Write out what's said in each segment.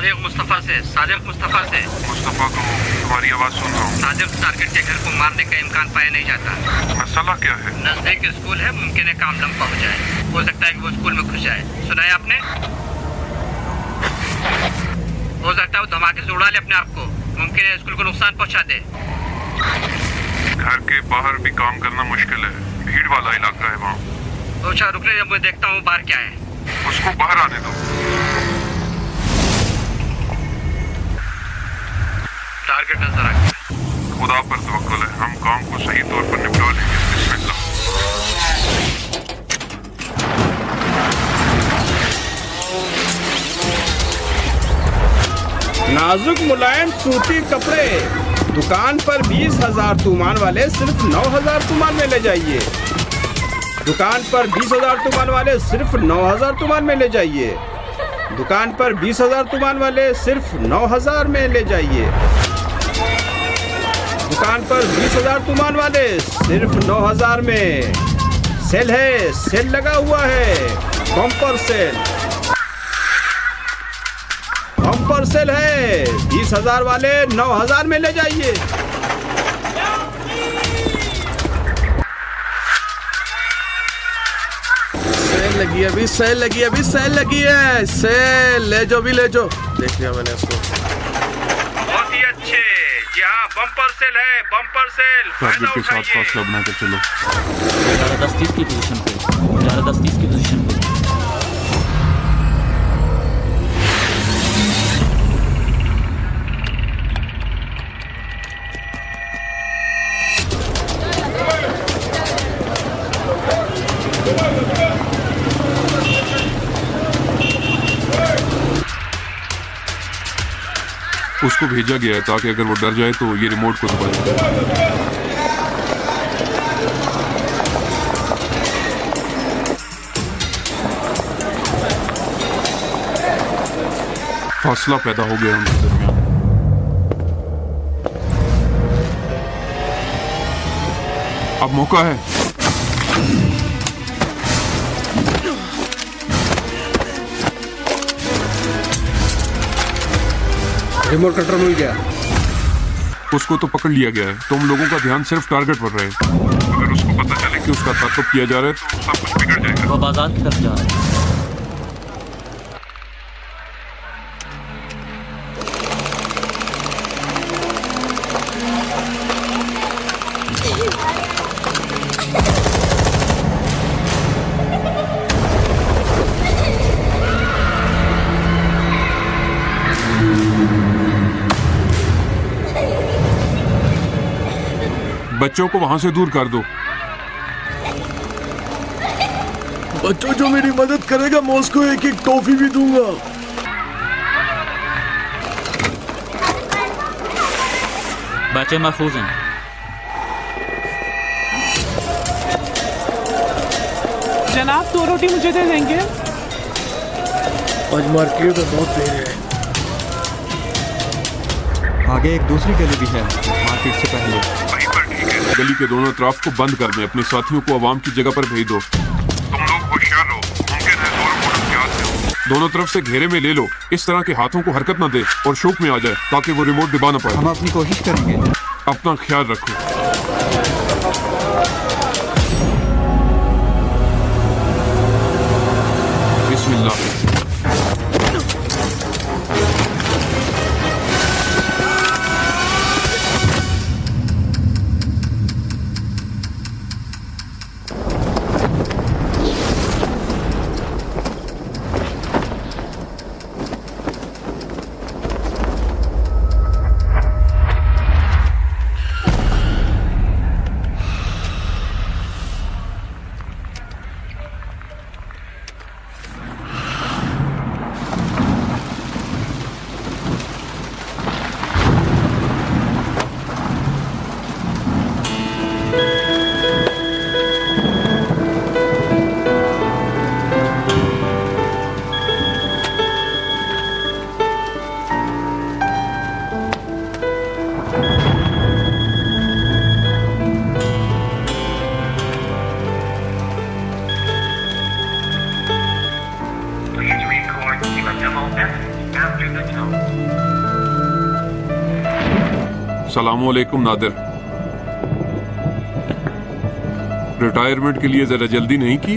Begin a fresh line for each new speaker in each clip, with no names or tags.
सादिक मुस्तफा से।
मुस्तफा को तुम्हारी आवाज सुन रहा हूँ।
सादिक टारगेट के घर को मारने का इम्कान पाया नहीं जाता।
मसला क्या है?
नजदीक स्कूल है, मुमकिन है काम लंबा हो जाए। हो सकता है कि वो स्कूल में घुस जाए। सुना है आपने? हो सकता है वो धमाके से उड़ा ले अपने आप को। मुमकिन है स्कूल को नुकसान पहुंचा दे।
घर के बाहर भी काम करना मुश्किल है, भीड़ वाला इलाका है वहाँ।
अच्छा रुकने, जब मैं देखता हूँ बाहर क्या है।
उसको बाहर आने दो।
टारगेट नजर आ गया।
खुदा पर तवक्कुल है, हम काम को सही तौर पर निपटा लेंगे। बिस्मिल्लाह।
नाजुक मुलायम सूती कपड़े दुकान पर 20,000 तुमान वाले सिर्फ 9,000 तुमान में ले जाइए। दुकान पर 20,000 तुमान वाले सिर्फ 9,000 तुमान में ले जाइए। दुकान पर 20,000 तुमान वाले सिर्फ 9,000 में ले जाइए। दुकान पर 20,000 तुमान वाले सिर्फ 9,000 में। सेल है, सेल लगा हुआ है, बम्पर सेल। बम्पर सेल है, 20,000 वाले 9,000 में ले जाइए। सेल लगी है अभी, सेल लगी है अभी, सेल लगी है। सेल ले जो भी ले जो। देख लिया मैंने इसको।
बहुत ही अच्छे। यहाँ बम्पर सेल है, बम्पर सेल।
टारगेट के साथ फासला बनाकर चलो।
11:10:30 की पोजीशन पे, 11:10:30 की पोजीशन पे।
उसको भेजा गया है ताकि अगर वो डर जाए तो ये रिमोट को दबाए। फासला पैदा हो गया उनके दरमियान। अब मौका है।
रिमोट कंट्रोल मिल गया।
उसको तो पकड़ लिया गया है। तुम लोगों का ध्यान सिर्फ टारगेट पर रहे। अगर उसको पता चले कि उसका ताक़ुब किया जा रहा है तो सब कुछ बिगड़ जाएगा।
वो बाजार की तरफ जा रहा है।
बच्चों को वहां से दूर कर दो।
बच्चों जो मेरी मदद करेगा मैं उसको एक टॉफी भी दूंगा।
बच्चे महफूज हैं।
जनाब 2 रोटी मुझे दे देंगे?
आज मार्केट में बहुत भीड़ है।
आगे एक दूसरी गली भी है मार्केट से पहले।
वहीं पर ठीक है। गली के दोनों तरफ को बंद कर दें। अपने साथियों को आवाम की जगह पर भेज दो। तुम लोग होशियार रहो। मुमकिन है दोनों तरफ से घेरे में ले लो। इस तरह के हाथों को हरकत न दे और शौक में आ जाए ताकि वो रिमोट दबा ना पाए।
हम अपनी कोशिश करेंगे।
अपना ख्याल रखो। बिस्मिल्लाह। सलामुअलैकुम नादिर। रिटायरमेंट के लिए जरा जल्दी नहीं की?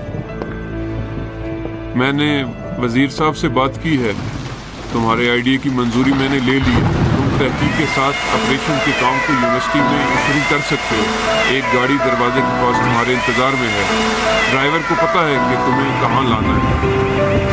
मैंने वजीर साहब से बात की है, तुम्हारे आइडिया की मंजूरी मैंने ले ली है। तुम तहकीक के साथ ऑपरेशन के काम को यूनिवर्सिटी में शुरू कर सकते हो। एक गाड़ी दरवाजे के पास तुम्हारे इंतजार में है। ड्राइवर को पता है कि तुम्हें कहाँ लाना है।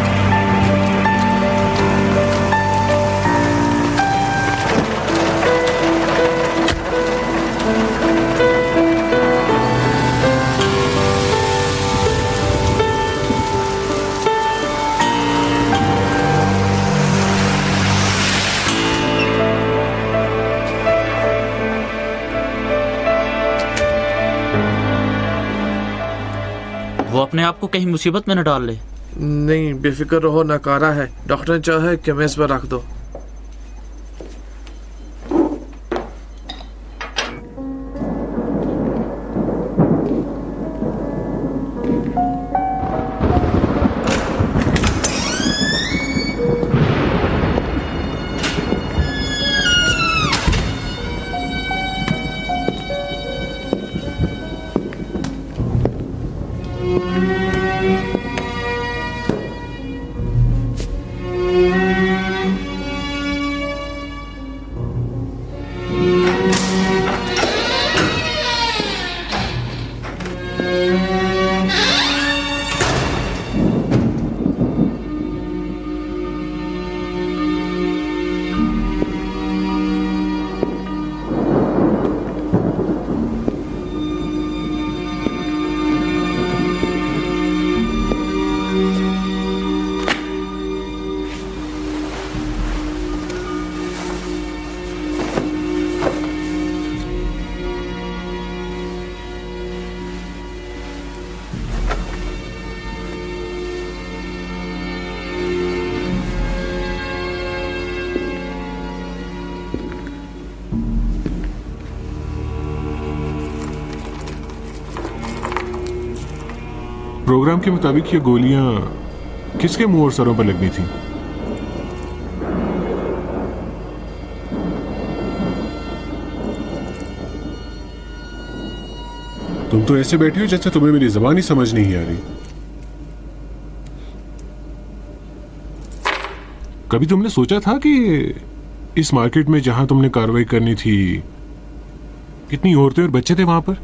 वो अपने आप को कहीं मुसीबत में न डाल ले।
नहीं, बेफिक्र रहो, नकारा है। डॉक्टर ने चाहा कि मेज पर रख दो।
प्रोग्राम के मुताबिक ये गोलियां किसके मुंह और सरों पर लगनी थी? तुम तो ऐसे बैठी हो जैसे तुम्हें मेरी ज़बान ही समझ नहीं आ रही। कभी तुमने सोचा था कि इस मार्केट में जहां तुमने कार्रवाई करनी थी, कितनी औरतें और बच्चे थे वहां पर?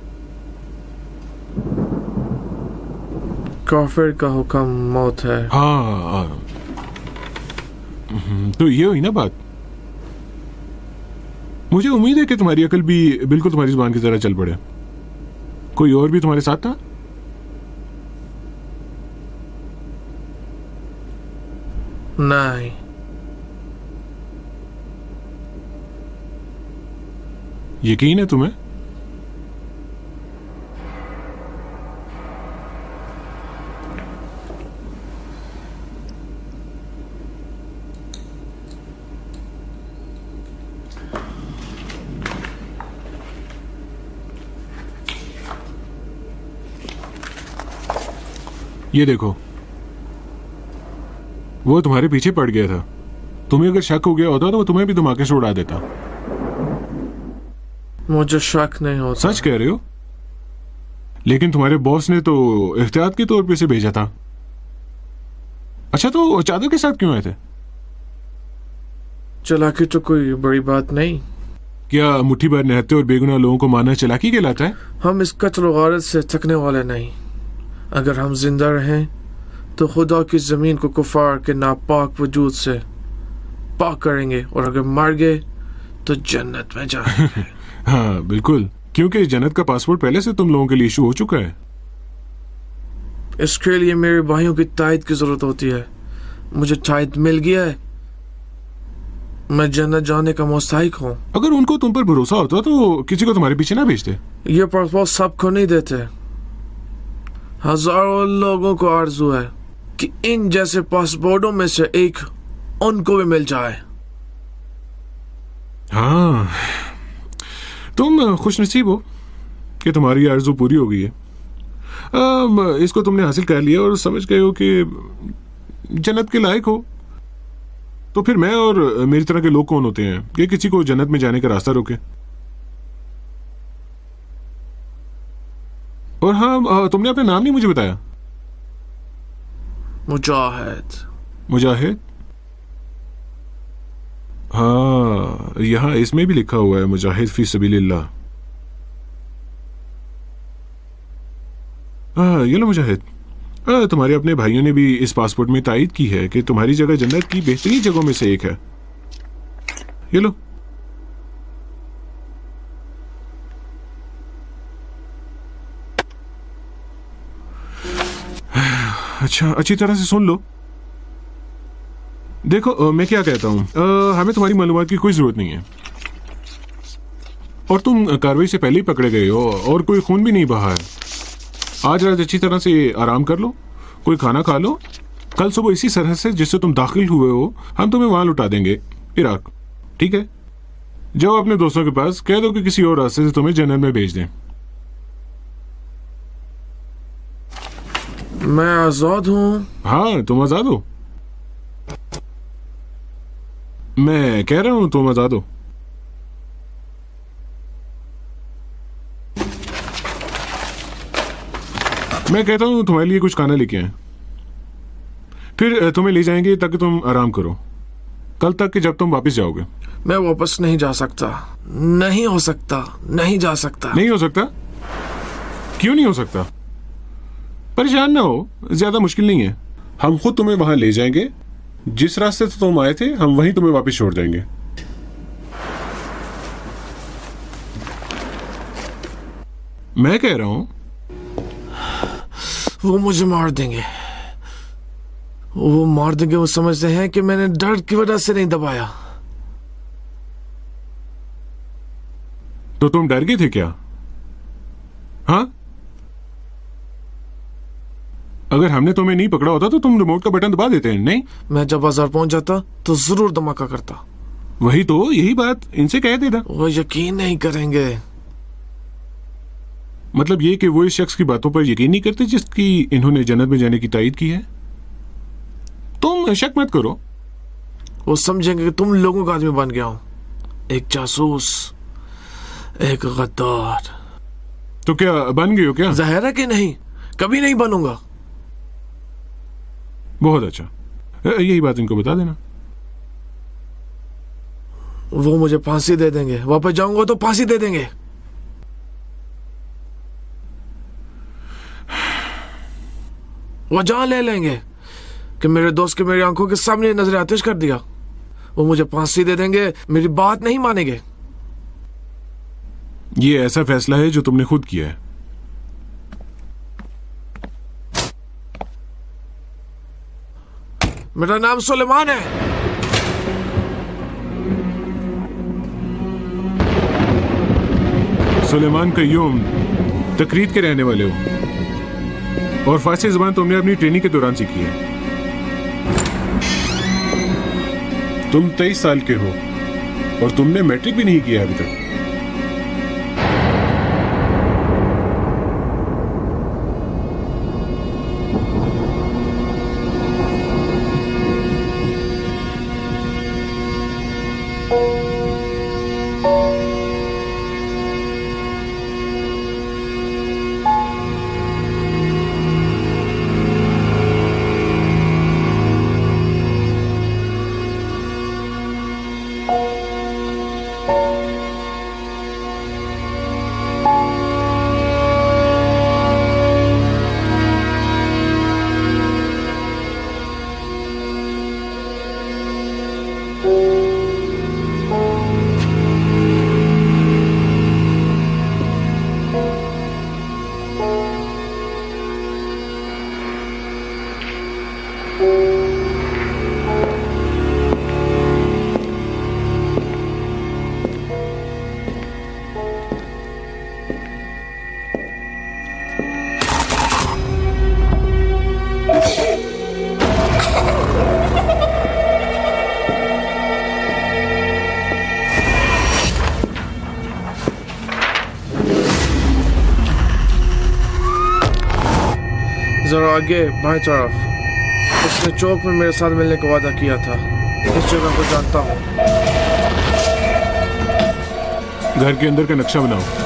काफिर का हुक्म मौत है।
हाँ, तो ये हुई ना बात। मुझे उम्मीद है कि तुम्हारी अकल भी बिल्कुल तुम्हारी जुबान की तरह चल पड़े। कोई और भी तुम्हारे साथ था?
नहीं।
यकीन है तुम्हें? ये देखो, वो तुम्हारे पीछे पड़ गया था। तुम्हें अगर शक हो गया होता तो वो तुम्हें भी धमाके से उड़ा देता।
मुझे शक नहीं होता।
सच कह रहे हो? लेकिन तुम्हारे बॉस ने तो एहतियात के तौर पे इसे भेजा था। अच्छा, तो चादर के साथ क्यों आए थे?
चालाकी तो कोई बड़ी बात नहीं।
क्या मुट्ठी भर निहत्ते और बेगुनाह लोगों को मारना चालाकी कहलाता है?
हम इस कत्ल गारत से थकने वाले नहीं। अगर हम जिंदा रहें तो खुदा की जमीन को कुफार के नापाक वजूद से पाक करेंगे, और अगर मर गए तो जन्नत में जाएंगे।
हाँ बिल्कुल, क्योंकि इस जन्नत का पासपोर्ट पहले से तुम लोगों के लिए इशू हो चुका है।
इसके लिए मेरे भाइयों की तायद की जरूरत होती है। मुझे तायद मिल गया है, मैं जन्नत जाने का मुस्तहिक हूँ।
अगर उनको तुम पर भरोसा होता तो किसी को तुम्हारे पीछे ना भेजते।
ये पासपोर्ट सबको नहीं देते। हजारों लोगों को आरज़ू है कि इन जैसे पासपोर्टों में से एक उनको भी मिल जाए।
हाँ, तुम खुशनसीब हो कि तुम्हारी आरज़ू पूरी हो गई है। इसको तुमने हासिल कर लिया और समझ गए हो कि जन्नत के लायक हो। तो फिर मैं और मेरी तरह के लोग कौन होते हैं कि किसी को जन्नत में जाने का रास्ता रोके? और हाँ, तुमने अपना नाम नहीं मुझे बताया।
मुजाहिद।
मुजाहिद? हाँ, यहाँ इसमें भी लिखा हुआ है मुजाहिद फी सबीलिल्लाह। ये लो मुजाहिद, तुम्हारे अपने भाइयों ने भी इस पासपोर्ट में तायीद की है कि तुम्हारी जगह जन्नत की बेहतरीन जगहों में से एक है। ये लो। अच्छा, अच्छी तरह से सुन लो। देखो, मैं क्या कहता हूं, हमें तुम्हारी मालूमात की कोई जरूरत नहीं है, और तुम कार्रवाई से पहले ही पकड़े गए हो और कोई खून भी नहीं बहा है। आज रात अच्छी तरह से आराम कर लो, कोई खाना खा लो। कल सुबह इसी सरहद से जिससे तुम दाखिल हुए हो हम तुम्हें वहां लौटा देंगे, इराक। ठीक है? जाओ अपने दोस्तों के पास, कह दो कि किसी और रास्ते से तुम्हें जन्नत में भेज दें।
मैं आजाद हूँ।
हाँ, तुम आजाद हो। मैं कह रहा हूं तुम आजाद हो। मैं कहता हूं तुम्हारे लिए कुछ खाना लेके आए, फिर तुम्हें ले जाएंगे ताकि तुम आराम करो कल तक कि जब तुम वापस जाओगे।
मैं वापस नहीं जा सकता। नहीं हो सकता। नहीं जा सकता।
नहीं हो सकता? क्यों नहीं हो सकता? परेशान ना हो, ज्यादा मुश्किल नहीं है। हम खुद तुम्हें वहां ले जाएंगे, जिस रास्ते से तुम आए थे हम वहीं तुम्हें वापस छोड़ देंगे। मैं कह रहा हूं
वो मुझे मार देंगे। वो मार देंगे। वो समझते हैं कि मैंने डर की वजह से नहीं दबाया।
तो तुम डर गए थे क्या? हाँ, अगर हमने तुम्हें नहीं पकड़ा होता तो तुम रिमोट का बटन दबा देते हैं। नहीं,
मैं जब बाजार पहुंच जाता तो जरूर धमाका करता।
वही तो, यही बात इनसे कह देता।
वो यकीन नहीं करेंगे।
मतलब ये कि वो इस शख्स की बातों पर यकीन नहीं करते जिसकी इन्होंने जन्नत में जाने की तायीद की है। तुम शक मत करो।
वो समझेंगे कि तुम लोगों का आदमी बन गया हूं, एक जासूस, एक गद्दार।
तो क्या बन गए हो क्या?
ज़ाहिर है कि नहीं, कभी नहीं बनूंगा।
बहुत अच्छा, यही बात इनको बता देना।
वो मुझे फांसी दे देंगे। वापस जाऊंगा तो फांसी दे देंगे। वो जान ले लेंगे कि मेरे दोस्त के मेरी आंखों के सामने नजर आतिश कर दिया। वो मुझे फांसी दे देंगे, मेरी बात नहीं मानेंगे।
ये ऐसा फैसला है जो तुमने खुद किया है।
मेरा नाम सुलेमान है।
सुलेमान कय्यूम तकरीद के रहने वाले हो, और फारसी ज़बान तुमने अपनी ट्रेनिंग के दौरान सीखी है। तुम 23 साल के हो और तुमने मैट्रिक भी नहीं किया अभी तक।
जरा आगे बाएं तरफ। उसने चौक में मेरे साथ मिलने का वादा किया था। इस जगह को जानता हूँ।
घर के अंदर का नक्शा बनाओ।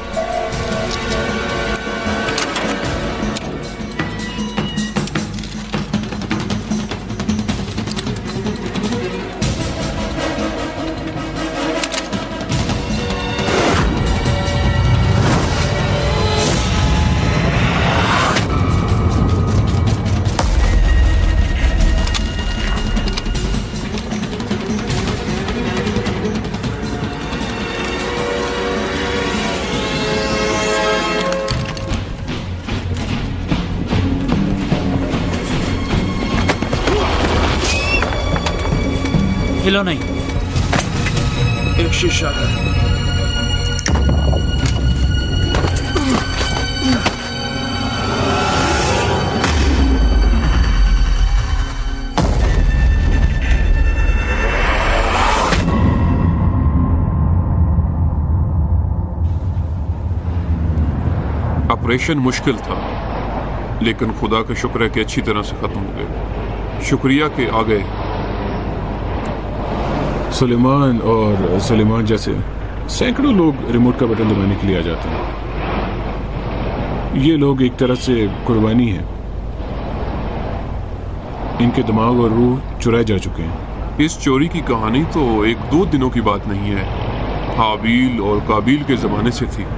हिलो नहीं।
एक शीशा है।
ऑपरेशन मुश्किल था, लेकिन खुदा का शुक्र है कि अच्छी तरह से खत्म हो गए। शुक्रिया के आ गए।
सुलेमान और सुलेमान जैसे सैकड़ों लोग रिमोट का बटन दबाने के लिए आ जाते हैं। ये लोग एक तरह से कुर्बानी है। इनके दिमाग और रूह चुराए जा चुके हैं।
इस चोरी की कहानी तो 1-2 दिनों की बात नहीं है, हाबील और काबिल के जमाने से थी।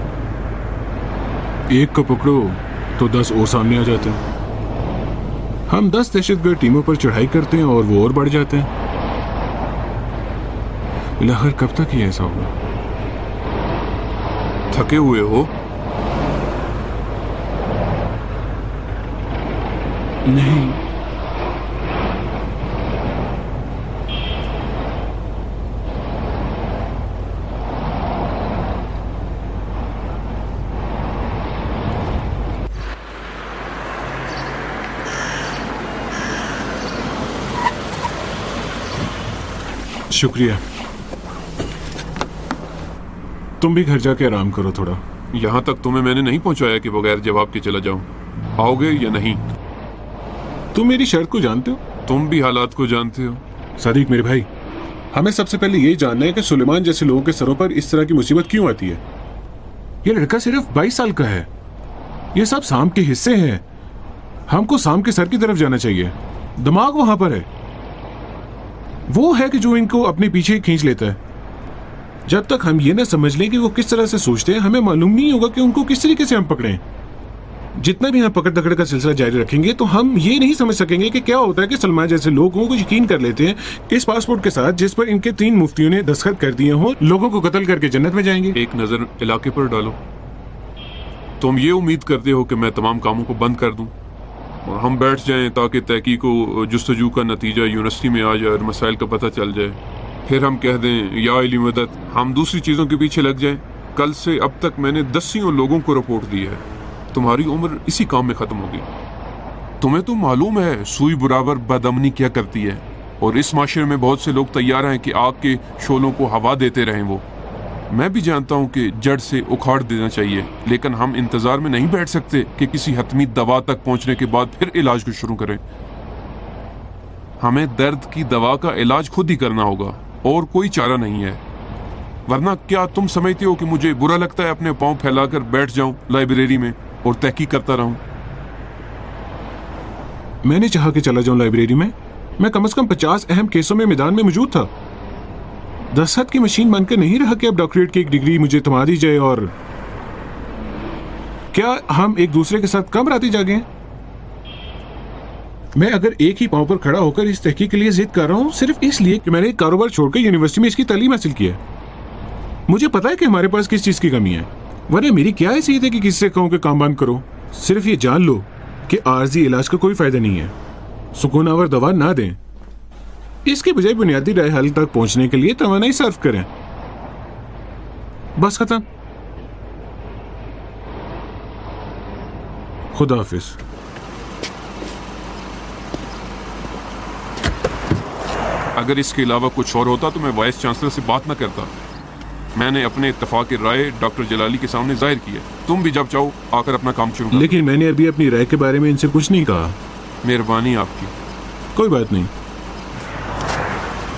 एक को पकड़ो तो 10 और सामने आ जाते हैं। हम 10 दहशतगर्द टीमों पर चढ़ाई करते हैं और वो और बढ़ जाते हैं। आखिर कब तक ये ऐसा होगा?
थके हुए हो?
नहीं, शुक्रिया। तुम भी घर जाके आराम करो थोड़ा।
यहां तक तुम्हें मैंने नहीं पहुंचाया कि बगैर जवाब के चला जाऊं। आओगे या नहीं?
तुम मेरी शर्त को जानते हो?
तुम भी हालात को जानते हो।
सदीक मेरे भाई, हमें सबसे पहले यही जानना है कि सुलेमान जैसे लोगों के सरों पर इस तरह की मुसीबत क्यों आती है। ये लड़का सिर्फ 22 साल का है। ये सब साम के हिस्से हैं। हमको साम के सर की तरफ जाना चाहिए। दिमाग वहां पर है। वो है कि जो इनको अपने पीछे खींच लेता है। जब तक हम ये ना समझ लें कि वो किस तरह से सोचते हैं, हमें मालूम नहीं होगा कि उनको किस तरीके से हम पकड़ें। जितना भी हम पकड़ दकड़ का सिलसिला जारी रखेंगे तो हम ये नहीं समझ सकेंगे कि क्या होता है कि सलमान जैसे लोगों को यकीन कर लेते हैं कि इस पासपोर्ट के साथ जिस पर इनके 3 मुफ्तियों ने दस्तखत कर दिए हों, लोगों को कत्ल करके जन्नत में जाएंगे।
एक नजर इलाके पर डालो। तुम ये उम्मीद करते हो कि मैं तमाम कामों को बंद कर दूं और हम बैठ जाएं ताकि तहकीक को जुस्तजू का नतीजा यूनिवर्सिटी में आ जाए और मसाइल का पता चल जाए, फिर हम कह दें या इल्मी मदद, हम दूसरी चीजों के पीछे लग जाएं। कल से अब तक मैंने दसियों लोगों को रिपोर्ट दी है। तुम्हारी उम्र इसी काम में खत्म होगी। तुम्हें तो मालूम है सुई बराबर बदअमनी क्या करती है, और इस माशरे में बहुत से लोग तैयार हैं कि आग के शोलों को हवा देते रहें। वो मैं भी जानता हूं कि जड़ से उखाड़ देना चाहिए, लेकिन हम इंतजार में नहीं बैठ सकते कि किसी हतमी दवा तक पहुंचने के बाद फिर इलाज को शुरू करें। हमें दर्द की दवा का इलाज खुद ही करना होगा और कोई चारा नहीं है। वरना क्या तुम समझते हो कि मुझे बुरा लगता है अपने पांव फैलाकर बैठ जाऊं लाइब्रेरी में और तहकीक करता रहूं?
मैंने चाहा कि चला जाऊं लाइब्रेरी में। मैं कम से कम 50 अहम केसों में मैदान में मौजूद था। दस्तखत की मशीन बनकर नहीं रहा कि अब डॉक्टरेट की एक डिग्री मुझे थमा दी जाए। और क्या हम एक दूसरे के साथ कम राती जागे हैं? मैं अगर एक ही पांव पर खड़ा होकर इस तहकीक के लिए जिद कर रहा हूं सिर्फ इसलिए कि मैंने कारोबार छोड़कर यूनिवर्सिटी में इसकी तालीम हासिल की है। मुझे पता है कि हमारे पास किस चीज की कमी है, वरना मेरी क्या हैसियत है कि किसी से कहूं कि काम बंद करो। सिर्फ ये जान लो कि आर्जी इलाज का कोई फायदा नहीं है। सुकूनावर दवा ना दें, इसके बजाय बुनियादी राय हल तक पहुंचने के लिए तवानाई सर्व करें। बस खत्म। खुदा हाफिज।
अगर इसके अलावा कुछ और होता तो मैं वाइस चांसलर से बात न करता। मैंने अपने इत्तफाक राय डॉक्टर जलाली के सामने जाहिर की है। तुम भी जब चाहो आकर अपना काम शुरू करो।
लेकिन मैंने अभी अपनी राय के बारे में इनसे कुछ नहीं कहा।
मेहरबानी आपकी।
कोई बात नहीं।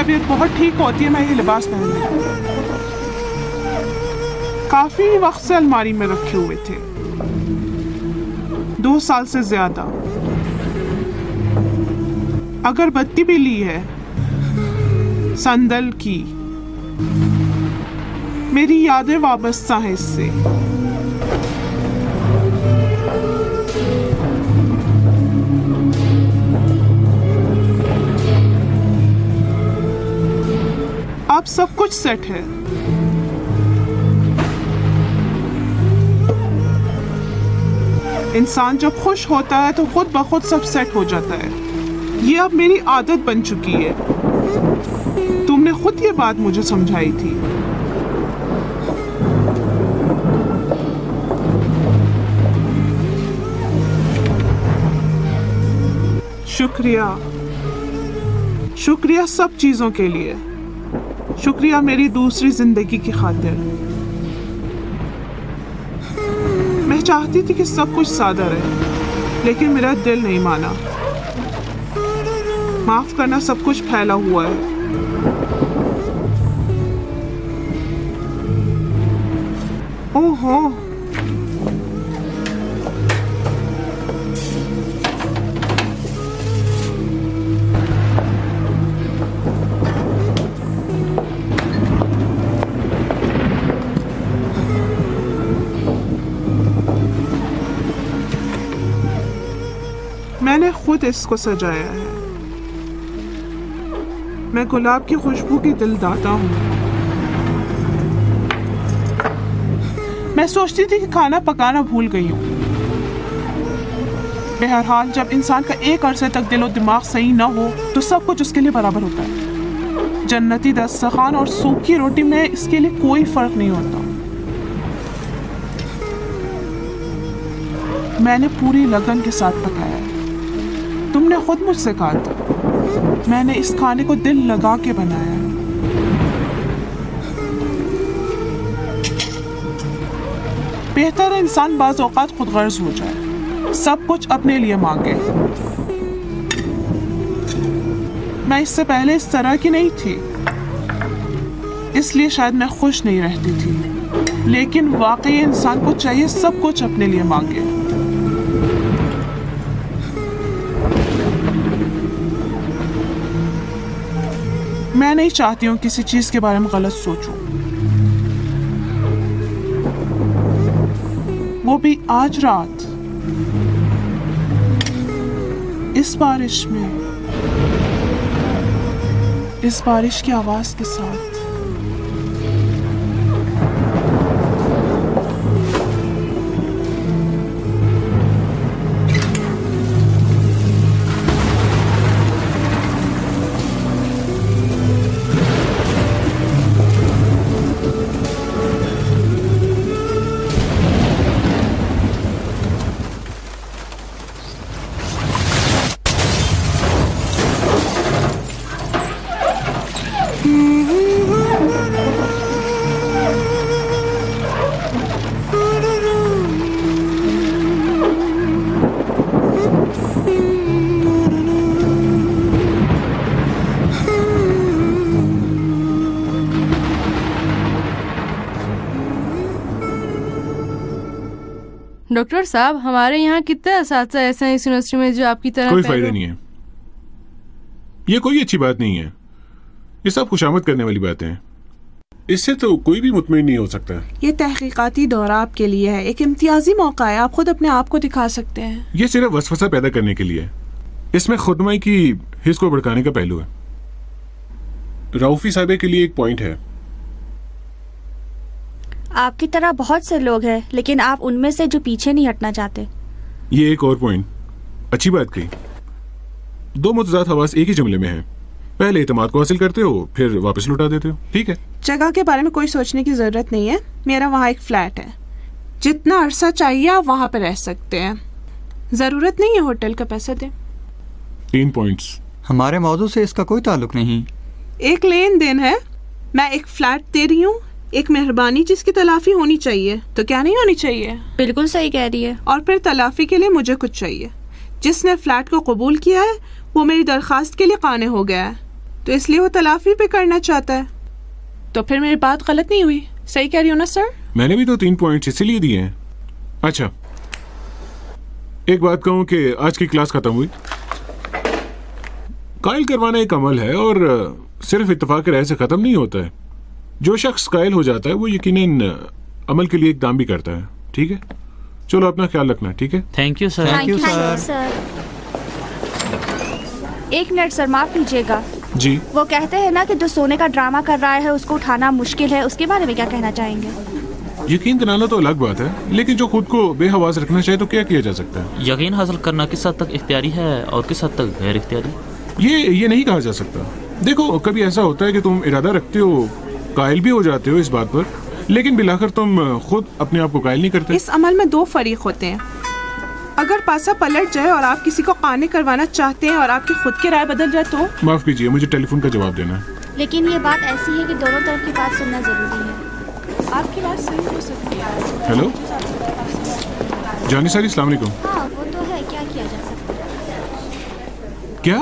तबीयत बहुत ठीक होती है मैं ये लिबास पहन लेती हूँ। काफी वक्त से अलमारी में रखे हुए थे, 2 साल से ज्यादा। अगरबत्ती भी ली है, संदल की। मेरी यादें वाबस्ता हैं इससे। अब सब कुछ सेट है। इंसान जब खुश होता है तो खुद ब खुद सब सेट हो जाता है। ये अब मेरी आदत बन चुकी है। तुमने खुद ये बात मुझे समझाई थी। शुक्रिया, शुक्रिया सब चीजों के लिए। शुक्रिया मेरी दूसरी जिंदगी की खातिर। मैं चाहती थी कि सब कुछ सादा रहे, लेकिन मेरा दिल नहीं माना। माफ करना, सब कुछ फैला हुआ है। ओहो, मैंने खुद इसको सजाया है। मैं गुलाब की खुशबू की दिलदाता हूँ। मैं सोचती थी कि खाना पकाना भूल गई हूँ। बहरहाल जब इंसान का एक अरसे तक दिलो दिमाग सही ना हो तो सब कुछ उसके लिए बराबर होता है। जन्नती दस्तरखान और सूखी रोटी में इसके लिए कोई फर्क नहीं होता। मैंने पूरी लगन के साथ पकाया है। तुमने खुद मुझसे कहा था। मैंने इस खाने को दिल लगा के बनाया है। बेहतर है इंसान बाज़ औक़ात खुदगर्ज़ हो जाए, सब कुछ अपने लिए मांगे। मैं इससे पहले इस तरह की नहीं थी, इसलिए शायद मैं खुश नहीं रहती थी। लेकिन वाकई इंसान को चाहिए सब कुछ अपने लिए मांगे। मैं नहीं चाहती हूँ किसी चीज के बारे में गलत सोचूं, वो भी आज रात इस बारिश में, इस बारिश की आवाज के साथ।
डॉक्टर साहब, हमारे यहाँ कितने असातिज़ा ऐसे हैं इस यूनिवर्सिटी में जो आपकी तरह
कोई फायदा नहीं है। ये कोई अच्छी बात नहीं है। ये सब खुशामद करने वाली बातें हैं। इससे तो कोई भी मुतमईन नहीं हो सकता।
ये तहकीकाती दौरा आपके लिए है, एक इम्तियाजी मौका है। आप खुद अपने आप को दिखा सकते हैं।
ये सिर्फ वसवसा पैदा करने के लिए है। इसमें खुदमाई की हिस्स को भड़काने का पहलू है। रऊफी साहब के लिए एक पॉइंट है।
आपकी तरह बहुत से लोग हैं, लेकिन आप उनमें से जो पीछे नहीं हटना चाहते।
ये एक और पॉइंट। अच्छी बात कही। 2 मुतज़ाद हवास एक ही जुमले में है। पहले एतमाद को हासिल करते हो, फिर वापस लौटा देते हो। ठीक है।
जगह के बारे में कोई सोचने की जरूरत नहीं है। मेरा वहाँ एक फ्लैट है। जितना अरसा चाहिए आप वहाँ पे रह सकते हैं। जरूरत नहीं है होटल का पैसा दें।
3 पॉइंट्स।
हमारे मौजू से इसका कोई ताल्लुक नहीं।
एक लेन देन है। मैं एक फ्लैट दे रही हूँ, एक मेहरबानी जिसकी तलाफी होनी चाहिए। तो क्या नहीं होनी चाहिए?
बिल्कुल सही कह रही है।
और फिर तलाफी के लिए मुझे कुछ चाहिए। जिसने फ्लैट को कबूल किया है वो मेरी दरखास्त के लिए काने हो गया है। तो इसलिए वो तलाफी पे करना चाहता है। तो फिर मेरी बात गलत नहीं हुई, सही कह रही हो ना सर?
मैंने भी तो 3 पॉइंट्स इसीलिए दिए हैं। अच्छा, एक बात कहूं कि आज की क्लास खत्म हुई। कायल करवाना एक अमल है और सिर्फ इत्तेफाक राय से खत्म नहीं होता है। जो शख्स कायल हो जाता है वो यकीनन अमल के लिए इकदाम भी करता है। ठीक है, चलो अपना ख्याल रखना। ठीक है,
thank you sir.
Thank you sir. एक मिनट सर, माफ कीजिएगा
जी।
वो कहते हैं ना कि जो सोने का ड्रामा कर रहा है उसको उठाना मुश्किल है, उसके बारे में क्या कहना चाहेंगे?
यकीन दिलाना तो अलग बात है, लेकिन जो खुद को बेहवास रखना चाहे तो क्या किया जा सकता है?
यकीन हासिल करना किस हद तक इख्तियारी है और किस हद तक गैर इख्तियारी?
ये नहीं कहा जा सकता। देखो, कभी ऐसा होता है कि तुम इरादा रखते हो, कायल भी हो जाते हो इस बात पर, लेकिन बिलाखिर तुम खुद अपने आप को कायल नहीं करते।
इस अमल में 2 फरीक होते हैं। अगर पासा पलट जाए और आप किसी को काने करवाना चाहते हैं और आपकी खुद की राय बदल जाए तो?
माफ कीजिए, मुझे टेलीफोन का जवाब देना है।
लेकिन ये बात ऐसी है कि दोनों तरफ की बात सुनना जरूरी है।
आपकी बात सही हो सकती है।
हेलो जानी सारी, अस्सलाम वालेकुम।
हाँ वो तो है, क्या किया जा सकता है?
क्या?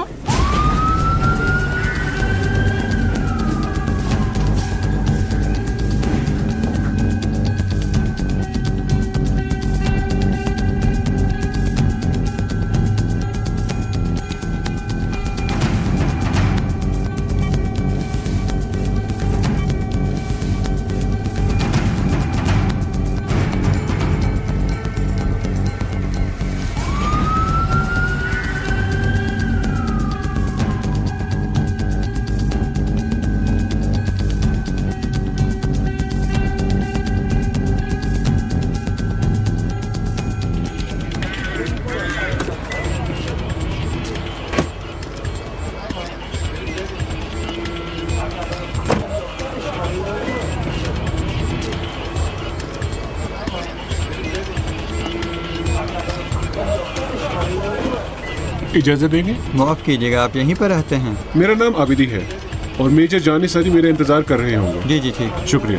इजाजत देंगे?
माफ कीजिएगा, आप यहीं पर रहते हैं?
मेरा नाम आबिदी है और मेजर जानी सारी मेरा इंतजार कर रहे होंगे।
जी जी ठीक,
शुक्रिया।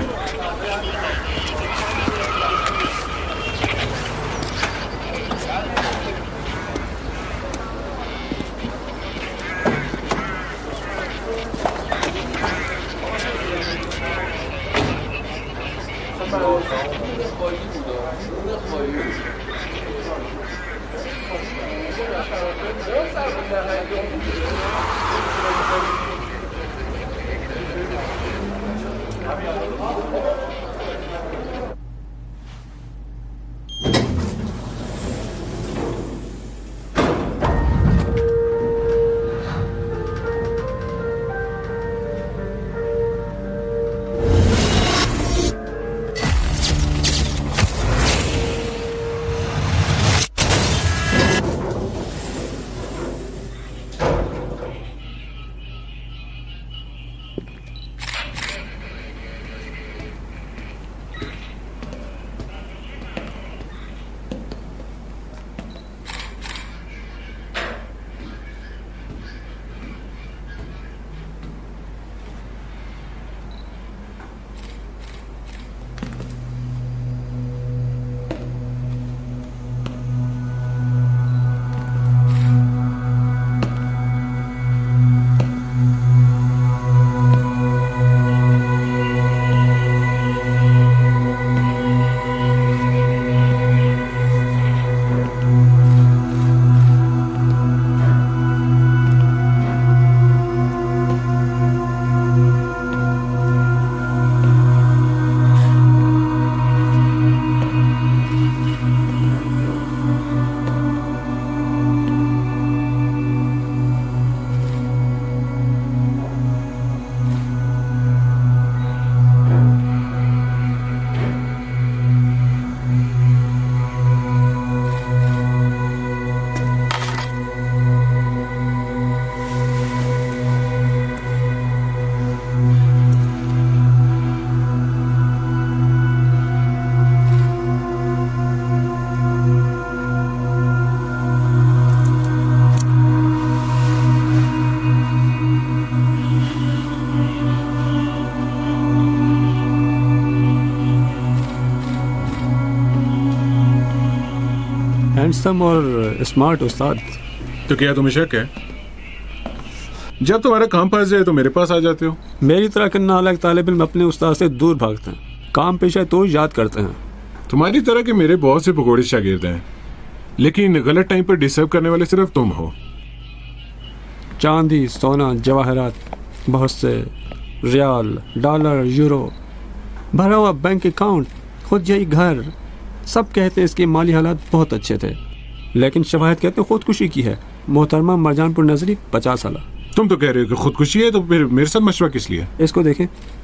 हैंडसम और स्मार्ट उस्ताद।
तो क्या तुम्हें शक है? जब तुम्हारा काम फंस जाए तो मेरे पास आ जाते हो।
मेरी तरह के नालायक तालिब इल्म अपने उस्ताद से दूर भागते हैं, काम पेशा तो याद करते हैं।
तुम्हारी तरह के मेरे बहुत से पकौड़े शागिर्द हैं, लेकिन गलत टाइम पर डिस्टर्ब करने वाले सिर्फ तुम हो।
चांदी, सोना, जवाहरात, बहुत से रियाल, डॉलर, यूरो, भरा हुआ बैंक अकाउंट, खुद यही घर, सब कहते हैं इसके माली हालात बहुत अच्छे थे, लेकिन शवाहिद कहते हैं खुदकुशी की है। मोहतरमा मरजानपुर नजरी 50 साल।
तुम तो कह रहे हो कि खुदकुशी है, तो फिर मेरे साथ मशवरा किस लिए?
इसको देखें।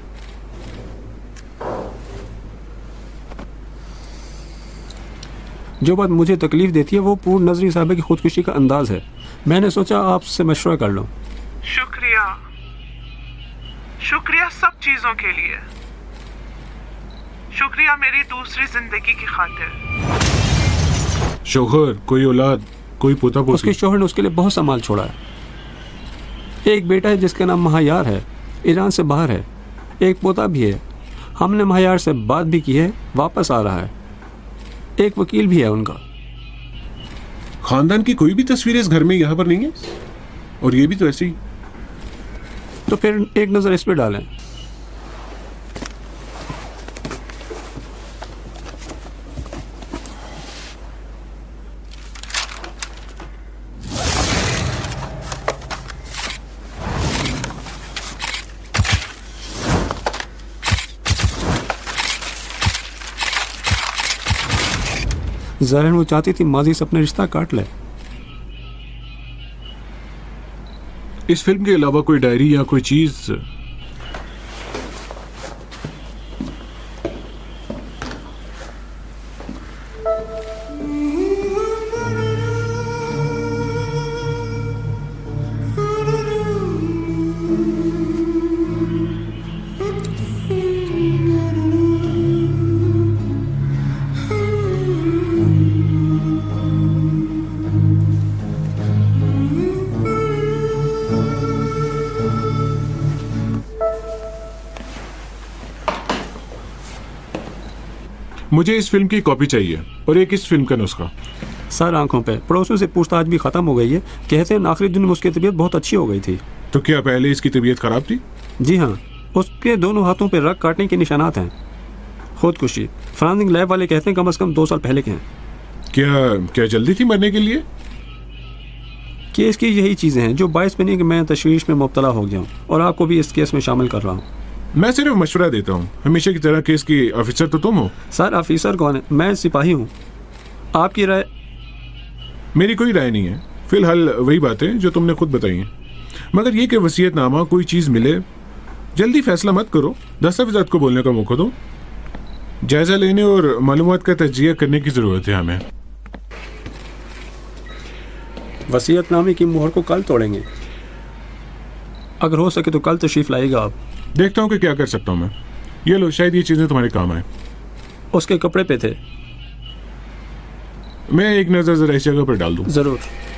जो बात मुझे तकलीफ देती है वो पूर्ण नजरी साहब की खुदकुशी का अंदाज है। मैंने सोचा आपसे मशवरा कर लूं।
शुक्रिया, शुक्रिया सब चीजों के लिए। शुक्रिया मेरी दूसरी जिंदगी की खातिर।
शोहर, कोई औलाद, कोई पोता पोती?
उसके शोहर ने उसके लिए बहुत सा माल छोड़ा है। एक बेटा है जिसका नाम महायार है, ईरान से बाहर है। एक पोता भी है, हमने महायार से बात भी की है, वापस आ रहा है। एक वकील भी है उनका।
खानदान की कोई भी तस्वीर इस घर में यहाँ पर नहीं है, और ये भी तो ऐसी।
तो फिर एक नजर इस पे डालें। ज़ाहिर वो चाहती थी माजी से अपना रिश्ता काट ले।
इस फिल्म के अलावा कोई डायरी या कोई चीज? मुझे इस फिल्म की कॉपी चाहिए और एक इस फिल्म का नुस्खा।
सर आंखों पे पड़ोसियों से पूछताछ भी खत्म हो गई है। कहते हैं आखिरी दिन में उसकी तबीयत बहुत अच्छी हो गई थी।
तो क्या पहले इसकी तबीयत खराब थी?
जी हाँ, उसके दोनों हाथों पे रग काटने के निशानात हैं। खुदकुशी फॉरेंसिक लैब वाले कहते हैं कम से कम 2 साल पहले के हैं।
क्या जल्दी थी मरने के लिए?
केस की यही चीजें हैं जो बायस बनी कि मैं तशवीश में मुब्तला हो गया हूँ और आपको भी इस केस में शामिल कर रहा हूँ।
मैं सिर्फ मशवरा देता हूँ, हमेशा की तरह। केस की ऑफिसर तो तुम हो।
सर ऑफिसर कौन है? मैं सिपाही हूँ। आपकी राय?
मेरी कोई राय नहीं है। फिलहाल वही बातें जो तुमने खुद बताई हैं, मगर ये कि वसीयतनामा कोई चीज़ मिले जल्दी फैसला मत करो, दस्तावेज़ात को बोलने का मौका दो। जायजा लेने और मालूमात का तजिया करने की ज़रूरत है हमें।
वसीयतनामे की मोहर को कल तोड़ेंगे। अगर हो सके तो कल तशरीफ लाएगा आप।
देखता हूँ कि क्या कर सकता हूँ मैं। ये लो, शायद ये चीज़ें तुम्हारे काम आए।
उसके कपड़े पे थे।
मैं एक नज़र ज़रा इस जगह पर डाल दूँ।
ज़रूर।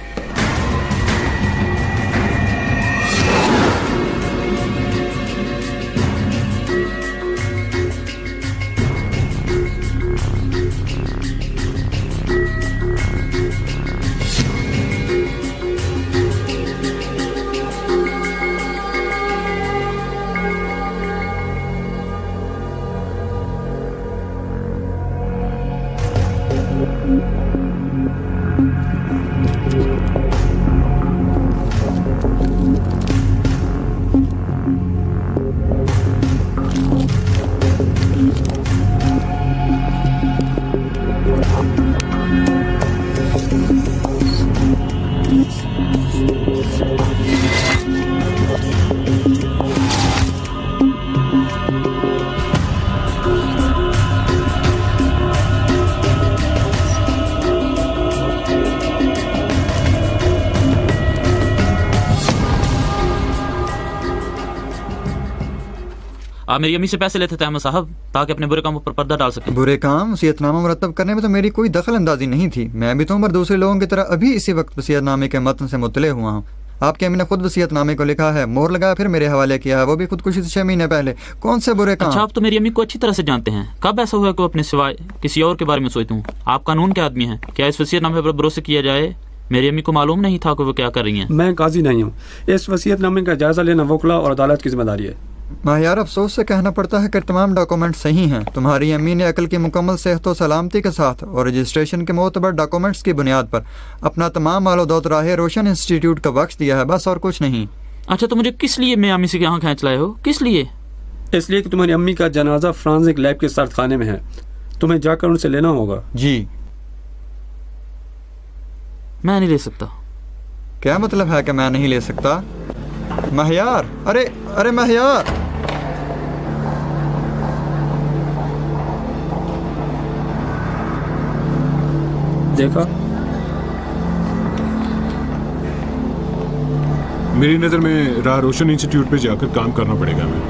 आप मेरी अम्मी से पैसे लेते थे अहमद साहब ताकि अपने बुरे कामों पर पर्दा डाल सकें।
बुरे काम वसीयतनामा मुरतब करने में तो मेरी कोई दखल अंदाजी नहीं थी। मैं भी तो उम्र दूसरे लोगों की तरह अभी इसी वक्त वसीयतनामे के मतन से मुतले हुआ हूँ। आपकी अम्मी ने खुद वसीयतनामे को लिखा है, मोहर लगाया, फिर मेरे हवाले किया है, वो भी खुदकुशी से 6 महीने पहले। कौन से बुरे काम?
अच्छा, आप तो मेरी अम्मी को अच्छी तरह से जानते हैं। कब ऐसा हुआ कि अपने सिवाय किसी और के बारे में सोचते हूँ? आप कानून के आदमी हैं। क्या इस वसीयतनामे पर भरोसा किया जाए मेरी अम्मी को मालूम नहीं था कि वो क्या कर रही हैं।
मैं काजी नहीं हूँ। इस वसीयतनामे का जायजा लेना वकला और अदालत की जिम्मेदारी है।
माहियार, अफसोस से कहना पड़ता है कि तमाम डॉक्यूमेंट सही हैं। तुम्हारी अम्मी ने अकल की मुकम्मल सेहत और सलामती के साथ और रजिस्ट्रेशन के मोतबर डॉक्यूमेंट्स की बुनियाद पर अपना तमाम मालो दौलत राह रोशन इंस्टीट्यूट का बख्श दिया है, बस और कुछ नहीं।
अच्छा, तो मुझे किस लिए मियामी से यहाँ खींच लाए हो? किस लिए?
इसलिए कि तुम्हारी अम्मी का जनाजा फ्रांसिक लैब के सर्द खाने में है, तुम्हें जाकर उनसे लेना होगा।
जी।
मैं नहीं ले सकता।
क्या मतलब है कि मैं नहीं ले सकता? महियार, अरे महियार,
देखा?
मेरी नजर में राह रोशन इंस्टीट्यूट पे जाकर काम करना पड़ेगा। मैं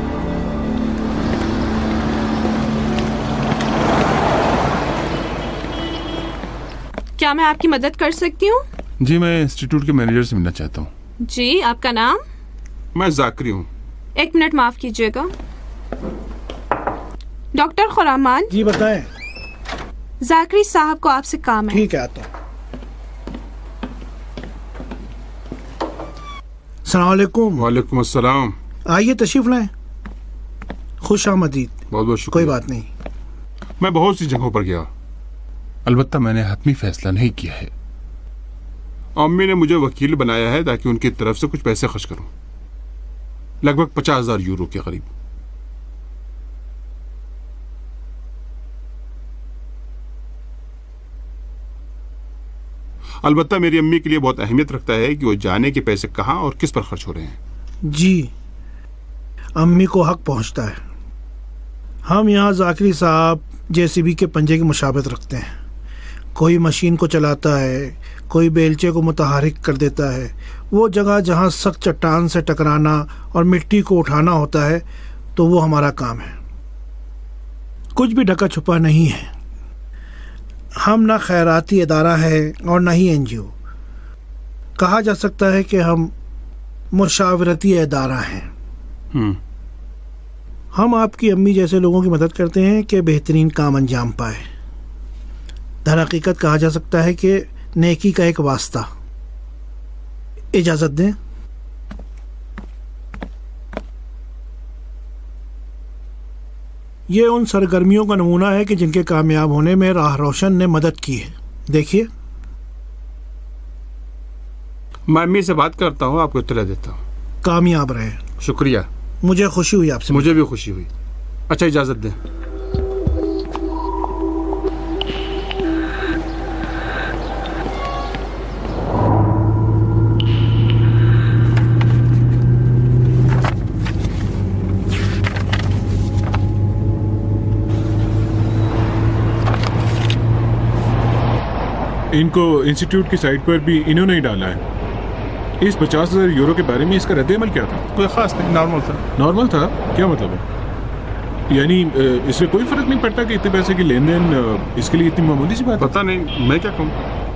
क्या मैं आपकी मदद कर सकती हूँ?
जी, मैं इंस्टीट्यूट के मैनेजर से मिलना चाहता हूँ।
जी, आपका नाम?
मैं जाकरी हूँ।
1 मिनट माफ कीजिएगा। डॉक्टर खुरामान।
जी बताएं।
जाकरी साहब को आपसे काम है।
ठीक है, आता हूँ। अस्सलाम वालेकुम।
वालेकुम अस्सलाम।
आइए तशरीफ लाएं। खुश आमदीद।
बहुत बहुत शुक्रिया।
कोई बात नहीं।
मैं बहुत सी जगहों पर गया, अलबत्ता मैंने हतमी फैसला नहीं किया है। अम्मी ने मुझे वकील बनाया है ताकि उनकी तरफ से कुछ पैसे खर्च करूं, लगभग 50,000 यूरो के करीब। अलबत्ता मेरी अम्मी के लिए बहुत अहमियत रखता है कि वो जाने के पैसे कहाँ और किस पर खर्च हो रहे हैं।
जी, अम्मी को हक पहुंचता है। हम यहाँ जाकरी साहब जेसीबी के पंजे की मुशाबत रखते हैं। कोई मशीन को चलाता है, कोई बेलचे को मुतहरिक कर देता है। वो जगह जहाँ सख्त चट्टान से टकराना और मिट्टी को उठाना होता है तो वो हमारा काम है। कुछ भी ढका छुपा नहीं है। हम ना खैराती इदारा है और ना ही एनजीओ। कहा जा सकता है कि हम मुशावरती इदारा हैं। हम आपकी अम्मी जैसे लोगों की मदद करते हैं कि बेहतरीन काम अंजाम पाए। दर हकीकत कहा जा सकता है कि नेकी का एक वास्ता। इजाजत दें। ये उन सरगर्मियों का नमूना है कि जिनके कामयाब होने में राह रोशन ने मदद की है। देखिए,
मैं अम्मी से बात करता हूँ, आपको इत्तला देता हूँ।
कामयाब रहे।
शुक्रिया।
मुझे खुशी हुई आपसे।
मुझे भी खुशी हुई। अच्छा, इजाजत दें।
इनको इंस्टीट्यूट की साइट पर भी इन्होंने ही डाला है। इस 50,000 यूरो के बारे में इसका रद्द-ए-अमल क्या था?
कोई खास नहीं, नॉर्मल था।
नॉर्मल था? क्या मतलब है? यानी इससे कोई फर्क नहीं पड़ता कि इतने पैसे की लेन देन इसके लिए इतनी मामूली सी बात?
पता नहीं, मैं क्या कहूँ।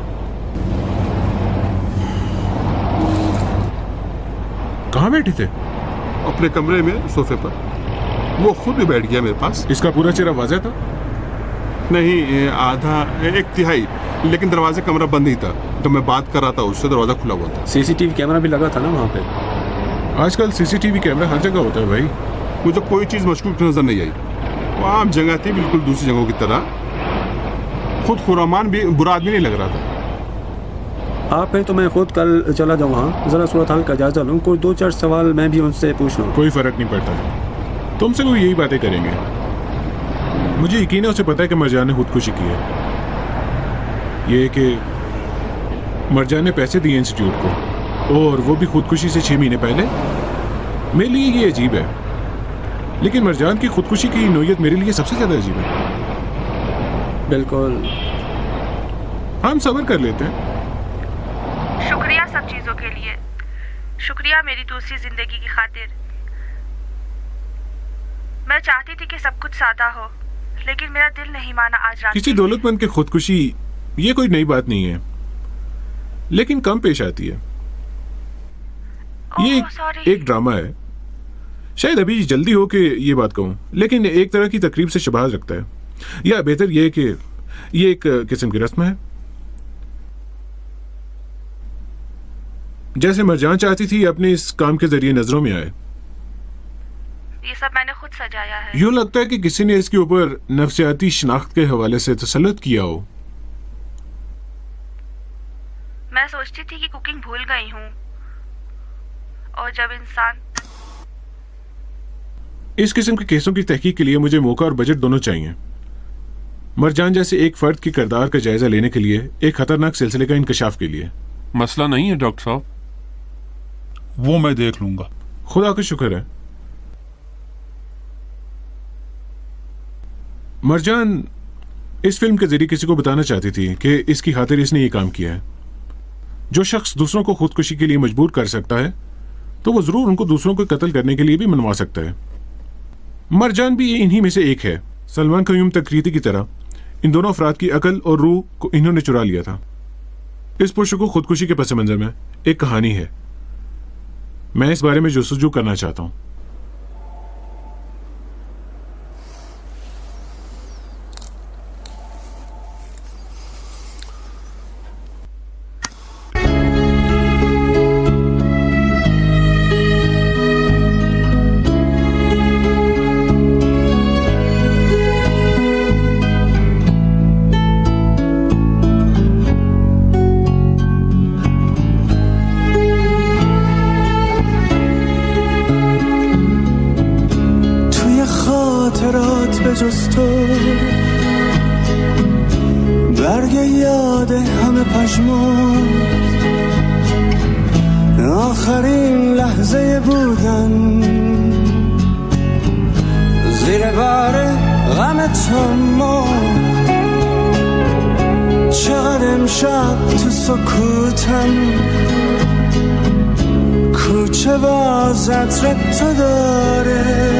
कहाँ बैठे थे?
अपने कमरे में, सोफे पर। वो खुद भी बैठ गया मेरे पास।
इसका पूरा चेहरा वाज़ेह था?
नहीं, आधा, एक तिहाई। लेकिन दरवाजे कमरा बंद ही था। जब मैं बात कर रहा था उससे दरवाजा खुला हुआ था।
सीसीटीवी कैमरा भी लगा था ना वहाँ पे?
आजकल सीसीटीवी कैमरा हर जगह होता है भाई।
मुझे कोई चीज़ मशकूक नजर नहीं आई। वो आम जगह थी, बिल्कुल दूसरी जगहों की तरह। खुद खुरामान भी बुरा आदमी नहीं लग रहा था।
आप हैं तो मैं खुद कल चला जाऊँ वहाँ, जरा सूरत हाल का जायजा लूँ। कोई 2-4 सवाल मैं भी उनसे पूछ लूँ।
कोई फर्क नहीं पड़ता, तुमसे वो यही बातें करेंगे। मुझे यकीन है उसे पता है कि मरजान ने खुदकुशी की है। ये कि मरजान ने पैसे दिए इंस्टीट्यूट को, और वो भी खुदकुशी से 6 महीने पहले। मेरे लिए ये अजीब है, लेकिन मरजान की खुदकुशी की नोयत मेरे लिए सबसे ज्यादा अजीब है।
बिल्कुल,
हम सब्र कर लेते हैं।
शुक्रिया सब चीजों के लिए। शुक्रिया मेरी दूसरी जिंदगी की खातिर। मैं चाहती थी कि सब कुछ सादा हो, लेकिन मेरा दिल नहीं माना आज रात।
किसी दौलतमंद की खुदकुशी ये कोई नई बात नहीं है, लेकिन कम पेश आती है। ये एक ड्रामा है। शायद अभी जल्दी हो कि ये बात कहूं, लेकिन एक तरह की तकरीब से शबाहत रखता है, या बेहतर यह कि ये एक किस्म की रस्म है। जैसे मरजान चाहती थी अपने इस काम के जरिए नजरों में आए।
ये सब मैंने खुद सजाया है।
यूं लगता है कि किसी ने इसके ऊपर नफ्सियाती शनाख्त के हवाले से तसल्लुत किया हो।
मैं सोचती थी कि कुकिंग भूल गई हूँ, और जब इंसान
इस किस्म के केसों की तहकीक के लिए मुझे मौका और बजट दोनों चाहिए। मरजान जैसे एक फर्द की किरदार का जायजा लेने के लिए, एक खतरनाक सिलसिले का इंकशाफ के लिए।
मसला नहीं है डॉक्टर साहब, वो मैं देख लूंगा।
खुदा का शुक्र है। मरजान इस फिल्म के जरिए किसी को बताना चाहती थी कि इसकी खातिर इसने ये काम किया है। जो शख्स दूसरों को खुदकुशी के लिए मजबूर कर सकता है तो वो जरूर उनको दूसरों को कत्ल करने के लिए भी मनवा सकता है। मरजान भी इन्हीं में से एक है। सलमान क़य्यूम तकरीती की तरह इन दोनों अफराद की अकल और रूह को इन्होंने चुरा लिया था। इस पुरुष को खुदकुशी के पस मंजर में एक कहानी है। मैं इस बारे में जुस्तजू करना चाहता हूं।
جز تو برگ یاد همه پژمرد آخرین لحظه بودن زیر بار غم تو مرد چقدر امشب تو سکوتم کوچه باز عطر تو داره